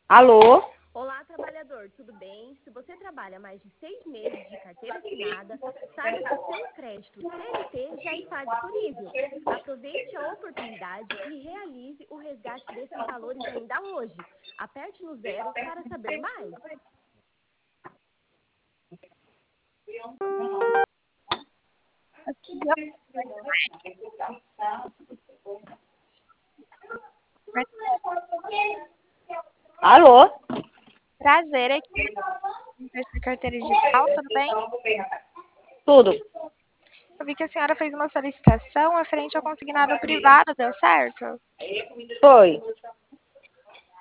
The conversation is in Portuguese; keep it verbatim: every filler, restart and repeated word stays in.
Alô? Olá, trabalhador, tudo bem? Se você trabalha mais de seis meses de carteira assinada, saiba que o seu crédito C L T já está disponível. Aproveite a oportunidade e realize o resgate desses valores ainda hoje. Aperte no zero para saber mais. Alô? Prazer, aqui da carteira digital, tudo bem? Tudo. Eu vi que a senhora fez uma solicitação referente ao consignado privado, deu certo? Foi.